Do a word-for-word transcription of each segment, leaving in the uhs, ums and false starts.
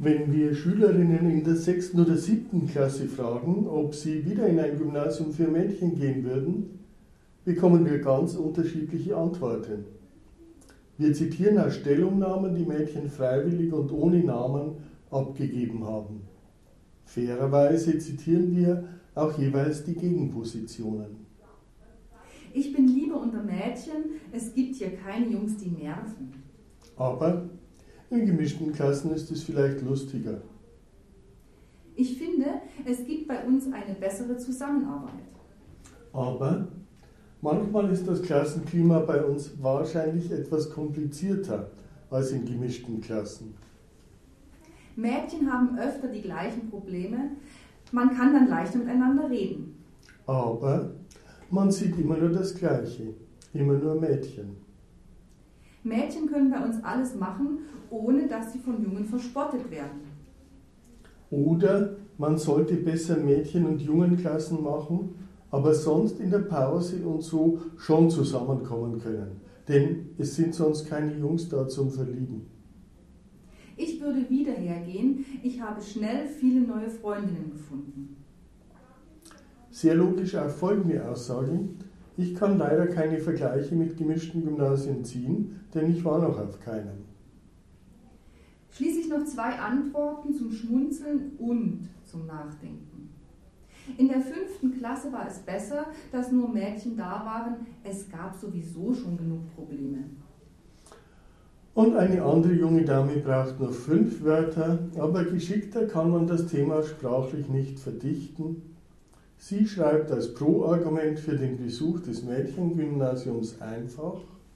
Wenn wir Schülerinnen in der sechsten oder siebten Klasse fragen, ob sie wieder in ein Gymnasium für Mädchen gehen würden, bekommen wir ganz unterschiedliche Antworten. Wir zitieren aus Stellungnahmen, die Mädchen freiwillig und ohne Namen abgegeben haben. Fairerweise zitieren wir auch jeweils die Gegenpositionen. Ich bin lieber unter Mädchen, es gibt hier keine Jungs, die nerven. Aber in gemischten Klassen ist es vielleicht lustiger. Ich finde, es gibt bei uns eine bessere Zusammenarbeit. Aber manchmal ist das Klassenklima bei uns wahrscheinlich etwas komplizierter als in gemischten Klassen. Mädchen haben öfter die gleichen Probleme, man kann dann leichter miteinander reden. Aber man sieht immer nur das Gleiche, immer nur Mädchen. Mädchen können bei uns alles machen, ohne dass sie von Jungen verspottet werden. Oder man sollte besser Mädchen- und Jungenklassen machen, aber sonst in der Pause und so schon zusammenkommen können. Denn es sind sonst keine Jungs da zum Verlieben. Ich würde wieder hergehen, ich habe schnell viele neue Freundinnen gefunden. Sehr logisch auch folgende Aussage. Ich kann leider keine Vergleiche mit gemischten Gymnasien ziehen, denn ich war noch auf keinem. Schließlich noch zwei Antworten zum Schmunzeln und zum Nachdenken. In der fünften Klasse war es besser, dass nur Mädchen da waren. Es gab sowieso schon genug Probleme. Und eine andere junge Dame braucht noch fünf Wörter, aber geschickter kann man das Thema sprachlich nicht verdichten. Sie schreibt als Pro-Argument für den Besuch des Mädchengymnasiums einfach: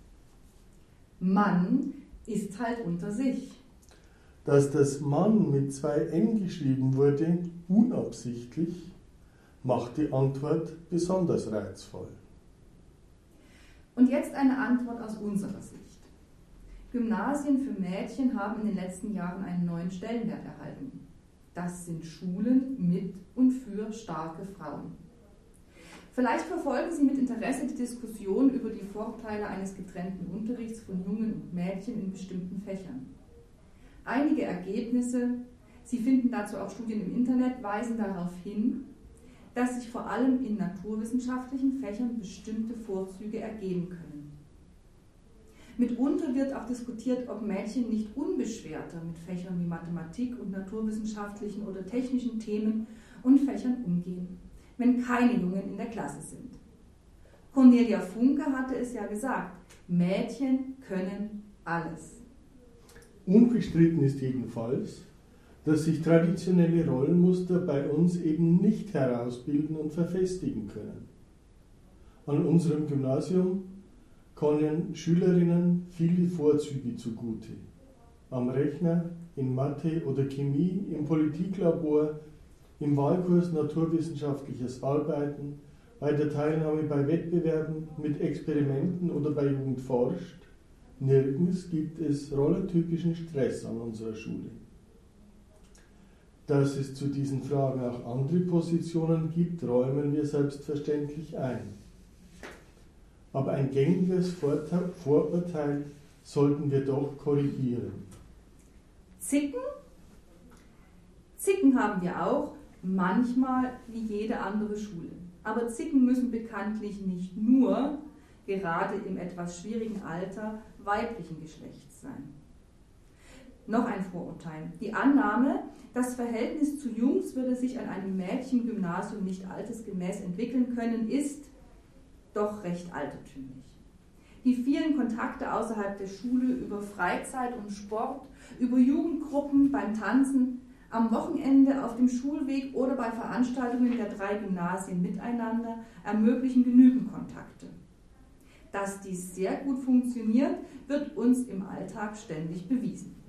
Mann ist halt unter sich. Dass das Mann mit zwei N geschrieben wurde, unabsichtlich, macht die Antwort besonders reizvoll. Und jetzt eine Antwort aus unserer Sicht. Gymnasien für Mädchen haben in den letzten Jahren einen neuen Stellenwert erhalten. Das sind Schulen mit und für starke Frauen. Vielleicht verfolgen Sie mit Interesse die Diskussion über die Vorteile eines getrennten Unterrichts von Jungen und Mädchen in bestimmten Fächern. Einige Ergebnisse, Sie finden dazu auch Studien im Internet, weisen darauf hin, dass sich vor allem in naturwissenschaftlichen Fächern bestimmte Vorzüge ergeben können. Mitunter wird auch diskutiert, ob Mädchen nicht unbeschwerter mit Fächern wie Mathematik und naturwissenschaftlichen oder technischen Themen und Fächern umgehen, wenn keine Jungen in der Klasse sind. Cornelia Funke hatte es ja gesagt, Mädchen können alles. Unbestritten ist jedenfalls, dass sich traditionelle Rollenmuster bei uns eben nicht herausbilden und verfestigen können. An unserem Gymnasium kommen Schülerinnen viele Vorzüge zugute. Am Rechner, in Mathe oder Chemie, im Politiklabor, im Wahlkurs naturwissenschaftliches Arbeiten, bei der Teilnahme bei Wettbewerben, mit Experimenten oder bei Jugend forscht. Nirgends gibt es rollentypischen Stress an unserer Schule. Dass es zu diesen Fragen auch andere Positionen gibt, räumen wir selbstverständlich ein. Aber ein gängiges Vorurteil sollten wir doch korrigieren. Zicken? Zicken haben wir auch, manchmal wie jede andere Schule. Aber Zicken müssen bekanntlich nicht nur, gerade im etwas schwierigen Alter, weiblichen Geschlechts sein. Noch ein Vorurteil. Die Annahme, das Verhältnis zu Jungs würde sich an einem Mädchengymnasium nicht altersgemäß entwickeln können, ist doch recht altertümlich. Die vielen Kontakte außerhalb der Schule über Freizeit und Sport, über Jugendgruppen beim Tanzen, am Wochenende auf dem Schulweg oder bei Veranstaltungen der drei Gymnasien miteinander ermöglichen genügend Kontakte. Dass dies sehr gut funktioniert, wird uns im Alltag ständig bewiesen.